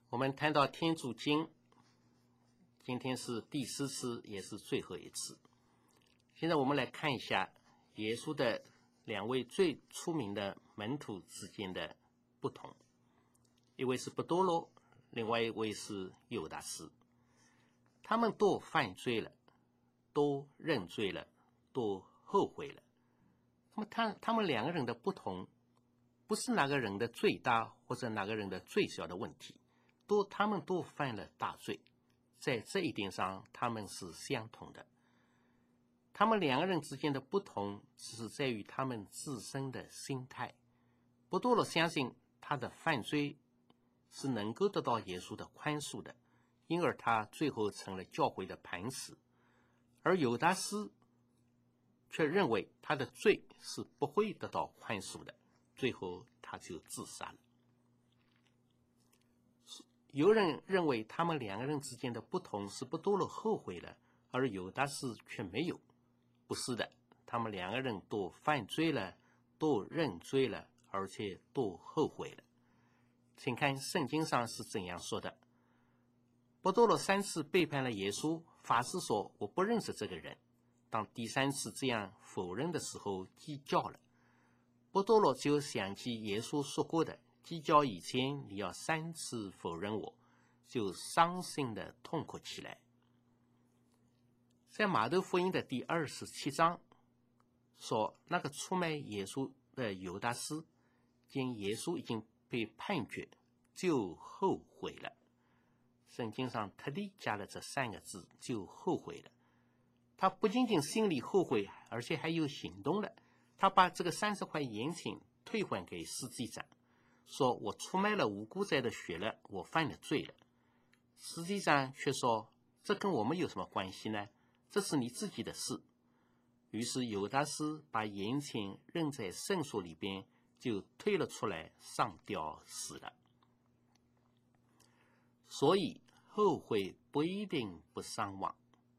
我们谈到天主经，今天是第4次，也是最后一次。现在我们来看一下耶稣的2位最出名的门徒之间的不同，一位是伯多禄，另外一位是犹达斯。他们都犯罪了，都认罪了，都后悔了。那么他们2个人的不同，不是哪个人的最大或者哪个人的最小的问题，他们都犯了大罪，在这一点上他们是相同的。他们2个人之间的不同只是在于他们自身的心态。伯多禄相信他的犯罪是能够得到耶稣的宽恕的，因而他最后成了教会的磐石。而犹达斯却认为他的罪是不会得到宽恕的，最后他就自杀了。有人认为他们2个人之间的不同是伯多禄后悔了，而犹达斯却没有。不是的，他们2个人都犯罪了，都认罪了，而且都后悔了。请看圣经上是怎样说的：伯多禄3次背叛了耶稣，发誓说我不认识这个人。当第3次这样否认的时候，鸡叫了。伯多禄就想起耶稣说过的，鸡叫以前你要3次否认我，就伤心的痛哭起来。在马窦福音的第27章说，那个出卖耶稣的犹达斯见耶稣已经被判决，就后悔了。圣经上特地加了这3个字，就后悔了。他不仅仅心里后悔，而且还有行动了。他把这个30块盐钱退还给司祭长，说我出卖了无辜者的血了，我犯了罪了。司祭长却说，这跟我们有什么关系呢？这是你自己的事。于是犹达斯把盐钱扔在圣所里边，就退了出来，上吊死了。所以后悔不一定不伤亡。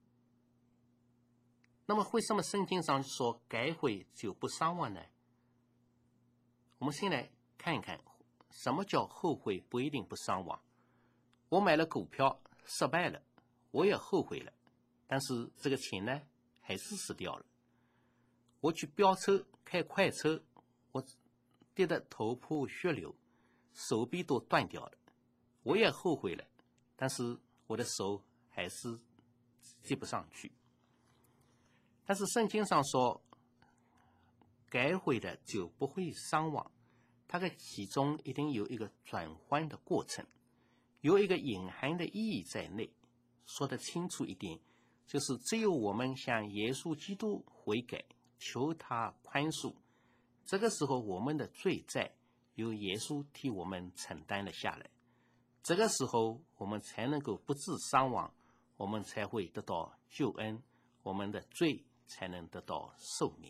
那么为什么圣经上说改悔就不伤亡呢？我们先来看一看什么叫后悔不一定不伤亡。我买了股票失败了，我也后悔了，但是这个钱呢还是失掉了。我去飙车开快车，我跌得头破血流，手臂都断掉了，我也后悔了，但是我的手还是接不上去。但是圣经上说改悔的就不会伤亡，它的其中一定有一个转换的过程，有一个隐含的意义在内。说得清楚一点，就是只有我们向耶稣基督悔改，求他宽恕，这个时候我们的罪债由耶稣替我们承担了下来，这个时候我们才能够不致伤亡，我们才会得到救恩，我们的罪才能得到赦免。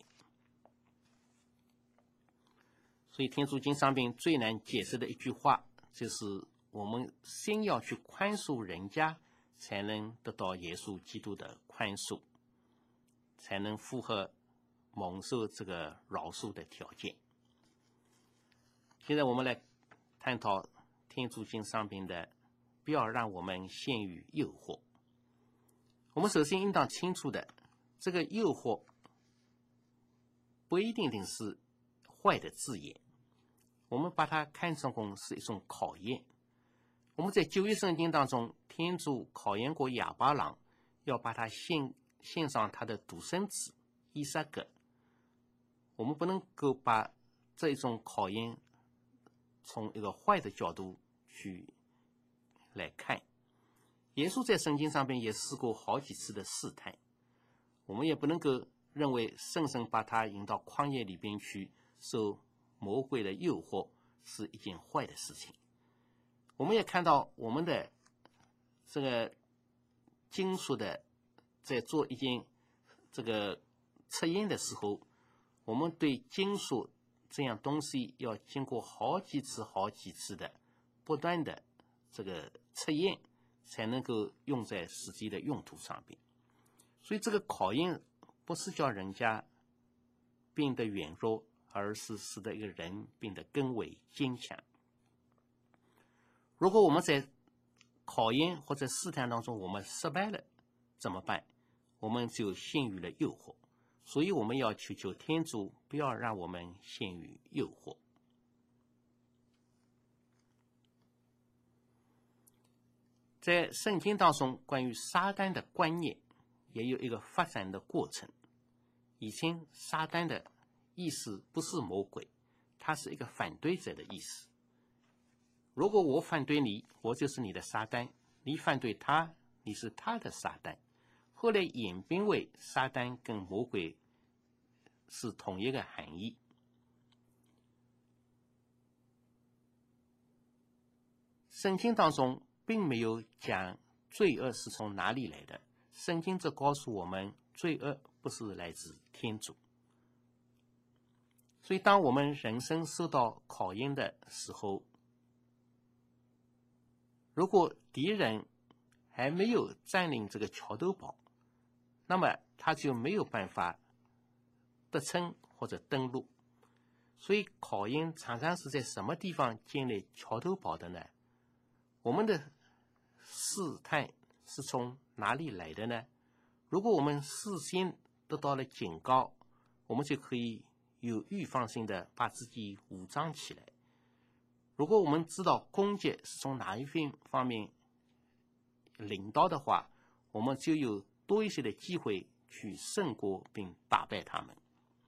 所以天主经上面最难解释的一句话，就是我们先要去宽恕人家，才能得到耶稣基督的宽恕，才能符合蒙受这个饶恕的条件。现在我们来探讨天主经上面的不要让我们陷于诱惑。我们首先应当清楚的，这个诱惑不一定是坏的字眼，我们把它看成是一种考验。我们在旧约圣经当中，天主考验过亚巴郎，要把他献上他的独生子以撒格。我们不能够把这种考验从一个坏的角度去来看。耶稣在圣经上面也试过好几次的试探，我们也不能够认为圣神把他引到旷野里边去受魔鬼的诱惑是一件坏的事情。我们也看到我们的这个金属的在做一件这个测验的时候，我们对金属这样东西要经过好几次的不断的这个测验，才能够用在实际的用途上边。所以这个考验不是叫人家变得软弱，而是使得一个人变得更为坚强。如果我们在考验或者试探当中我们失败了怎么办？我们就陷于了诱惑，所以我们要求天主不要让我们陷于诱惑。在圣经当中，关于撒旦的观念也有一个发展的过程。以前撒旦的意思不是魔鬼，它是一个反对者的意思。如果我反对你，我就是你的撒旦；你反对他，你是他的撒旦。后来演变为撒旦跟魔鬼是同一个含义。圣经当中并没有讲罪恶是从哪里来的，圣经只告诉我们罪恶不是来自天主。所以当我们人生受到考验的时候，如果敌人还没有占领这个桥头堡，那么他就没有办法得逞或者登陆。所以考验常常是在什么地方建立桥头堡的呢？我们的试探是从哪里来的呢？如果我们事先得到了警告，我们就可以有预防性的把自己武装起来。如果我们知道攻击是从哪一方面领导的话，我们就有多一些的机会去胜过并打败他们。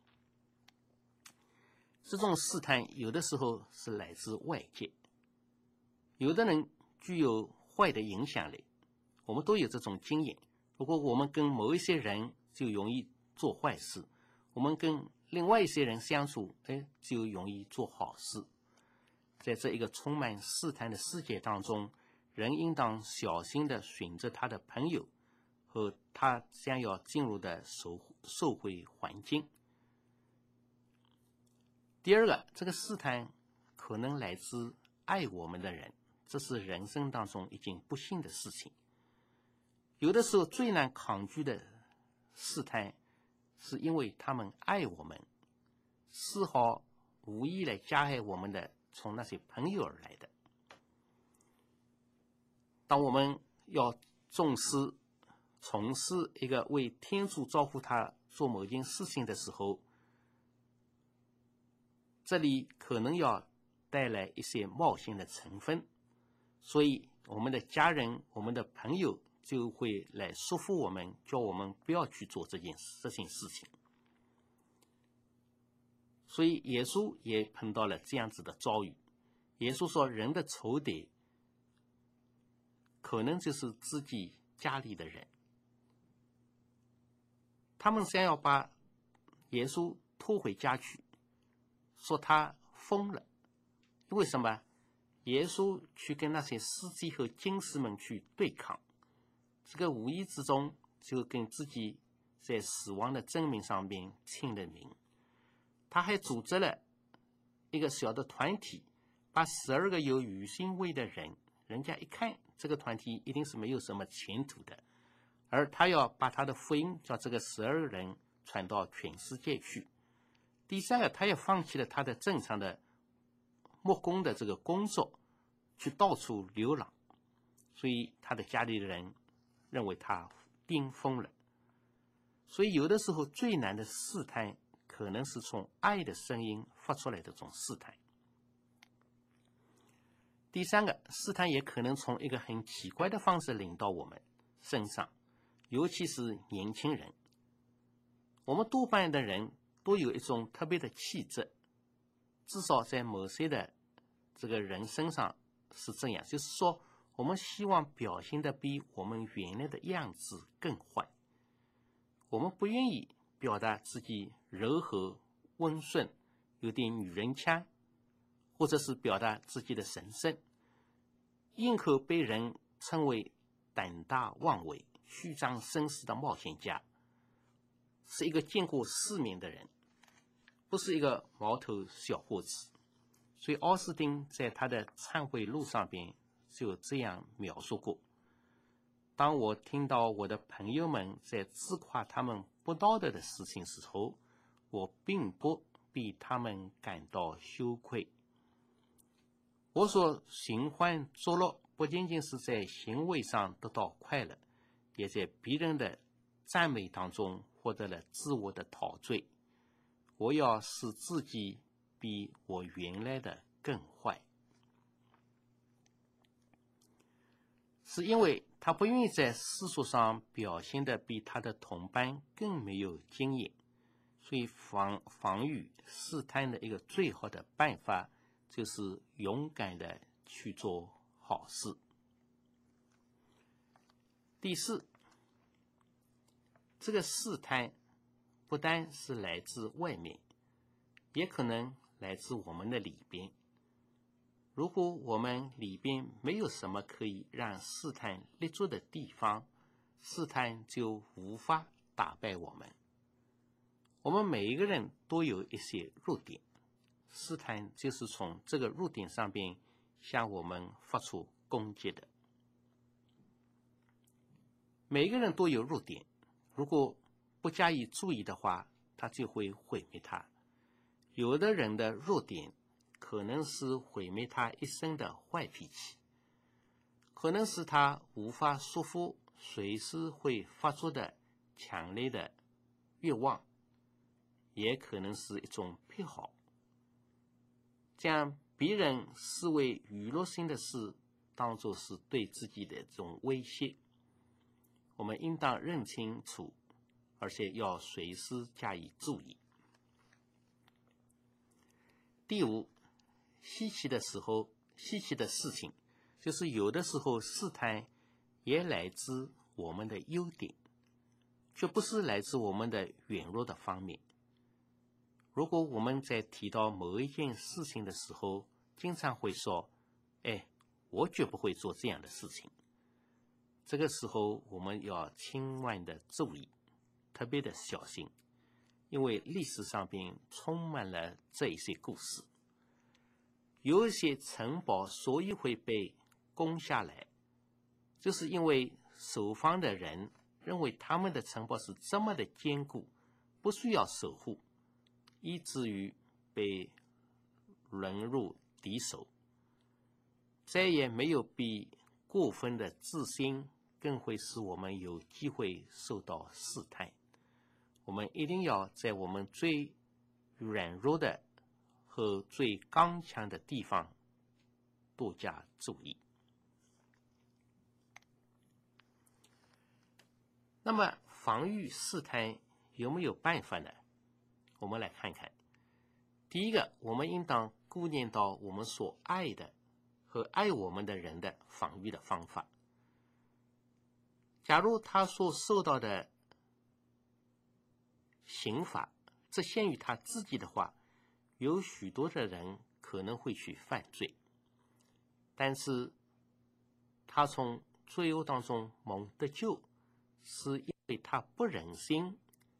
这种试探有的时候是来自外界，有的人具有坏的影响力，我们都有这种经验。如果我们跟某一些人就容易做坏事，我们跟另外一些人相处，就容易做好事。在这一个充满试探的世界当中，人应当小心地选择他的朋友和他将要进入的社会环境。第二个，这个试探可能来自爱我们的人，这是人生当中一件不幸的事情。有的时候最难抗拒的试探，是因为他们爱我们，丝毫无意来加害我们的，从那些朋友而来的。当我们要从事一个为天主招呼他做某件事情的时候，这里可能要带来一些冒险的成分，所以我们的家人、我们的朋友就会来说服我们，叫我们不要去做这件事情。所以耶稣也碰到了这样子的遭遇。耶稣说，人的仇敌可能就是自己家里的人，他们想要把耶稣拖回家去，说他疯了。为什么？耶稣去跟那些司机和经师们去对抗，这个无意之中就跟自己在死亡的证明上面签了名。他还组织了一个小的团体，把12个有与心味的人，人家一看这个团体一定是没有什么前途的，而他要把他的福音叫这个12个人传到全世界去。第三个，他也放弃了他的正常的木工的这个工作，去到处流浪，所以他的家里的人认为他癫疯了。所以有的时候最难的试探可能是从爱的声音发出来的这种试探。第三个，试探也可能从一个很奇怪的方式领到我们身上，尤其是年轻人。我们多半的人都有一种特别的气质，至少在某些的这个人身上是这样，就是说我们希望表现得比我们原来的样子更坏。我们不愿意表达自己柔和温顺，有点女人腔，或者是表达自己的神圣，宁可被人称为胆大妄为、虚张声势的冒险家，是一个见过世面的人，不是一个毛头小伙子。所以奥斯汀在他的忏悔录上边就这样描述过：当我听到我的朋友们在自夸他们不道德的事情时候，我并不比他们感到羞愧。我所寻欢作乐不仅仅是在行为上得到快乐，也在别人的赞美当中获得了自我的陶醉。我要使自己比我原来的更坏，是因为他不愿意在世俗上表现的比他的同伴更没有经验，所以防御试探的一个最好的办法就是勇敢的去做好事。第四，这个试探不单是来自外面，也可能来自我们的里边。如果我们里边没有什么可以让试探立足的地方，试探就无法打败我们。我们每一个人都有一些弱点，试探就是从这个弱点上边向我们发出攻击的。每一个人都有弱点，如果不加以注意的话，他就会毁灭他。有的人的弱点可能是毁灭他一生的坏脾气，可能是他无法束缚随时会发出的强烈的欲望，也可能是一种癖好。将别人视为娱乐性的事当作是对自己的这种威胁，我们应当认清楚，而且要随时加以注意。第五，稀奇的事情，就是有的时候试探也来自我们的优点，却不是来自我们的软弱的方面。如果我们在提到某一件事情的时候，经常会说，我绝不会做这样的事情。这个时候我们要千万的注意，特别的小心，因为历史上边充满了这一些故事。有一些城堡所以会被攻下来，就是因为守方的人认为他们的城堡是这么的坚固，不需要守护，以至于被沦入敌手。再也没有比过分的自信更会使我们有机会受到试探。我们一定要在我们最软弱的和最刚强的地方多加注意。那么防御试探有没有办法呢？我们来看看。第一个，我们应当顾念到我们所爱的和爱我们的人的防御的方法。假如他所受到的刑罚只限于他自己的话，有许多的人可能会去犯罪，但是他从罪恶当中蒙得救，是因为他不忍心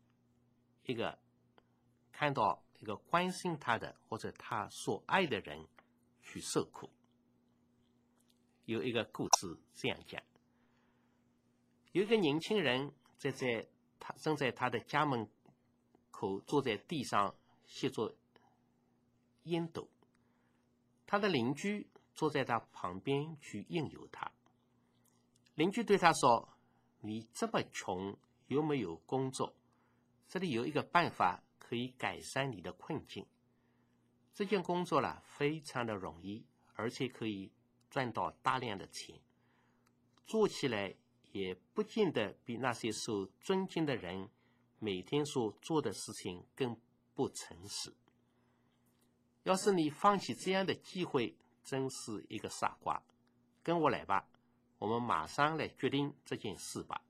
看到一个关心他的或者他所爱的人去受苦。有一个故事这样讲，有一个年轻人正在他的家门口坐在地上吸着烟斗，他的邻居坐在他旁边去应由他。邻居对他说，你这么穷，又没有工作，这里有一个办法可以改善你的困境。这件工作非常的容易，而且可以赚到大量的钱，做起来也不见得比那些受尊敬的人每天所做的事情更不诚实。要是你放弃这样的机会，真是一个傻瓜。跟我来吧，我们马上来决定这件事吧。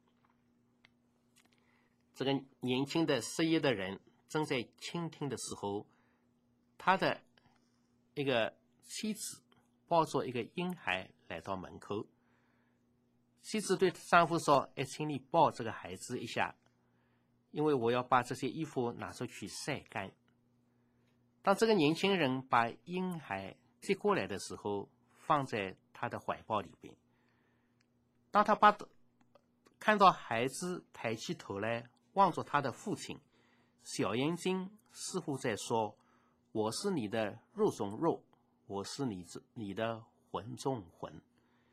这个年轻的失业的人正在倾听的时候，他的一个妻子抱着一个婴孩来到门口。妻子对丈夫说，请你抱这个孩子一下，因为我要把这些衣服拿出去晒干。当这个年轻人把婴孩接过来的时候，放在他的怀抱里边。当他看到孩子抬起头来望着他的父亲，小眼睛似乎在说，我是你的肉中肉，我是你的魂中魂。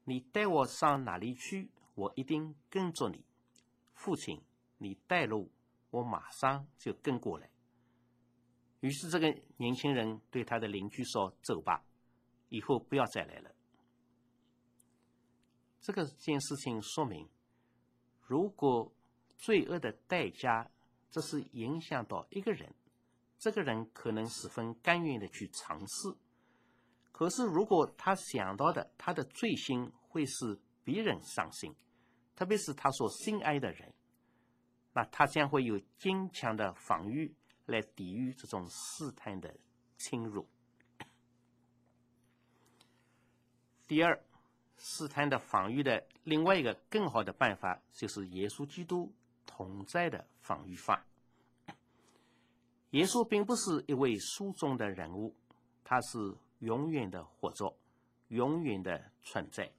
你带我上哪里去，我一定跟着你。父亲，你带路，我马上就跟过来。于是这个年轻人对他的邻居说：走吧，以后不要再来了。这个件事情说明，如果罪恶的代价这是影响到一个人，这个人可能十分甘愿的去尝试。可是如果他想到的他的罪行会使别人伤心，特别是他所心爱的人，那他将会有坚强的防御来抵御这种试探的侵入。第二，试探的防御的另外一个更好的办法，就是耶稣基督同在的防御法。耶稣并不是一位书中的人物，他是永远的活着，永远的存在。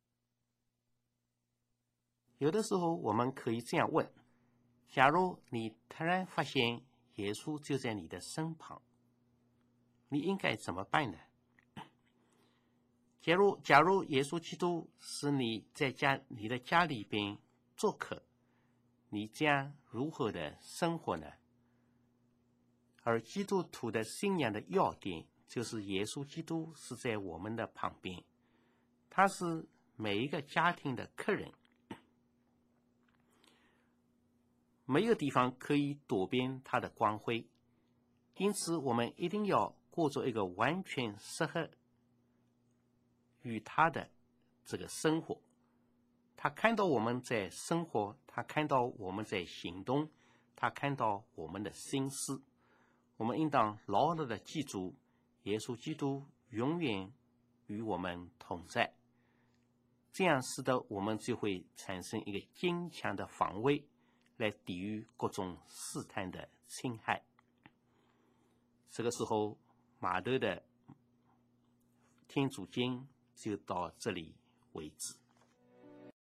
有的时候我们可以这样问，假如你突然发现耶稣就在你的身旁，你应该怎么办呢？假如耶稣基督是你在你的家里边做客，你将如何的生活呢？而基督徒的信仰的要点就是耶稣基督是在我们的旁边，他是每一个家庭的客人，没有地方可以躲避他的光辉，因此我们一定要过着一个完全适合与他的这个生活。他看到我们在生活，他看到我们在行动，他看到我们的心思，我们应当牢牢的记住，耶稣基督永远与我们同在，这样使得我们就会产生一个坚强的防卫，来抵御各种试探的侵害。这个时候，马窦的天主经就到这里为止。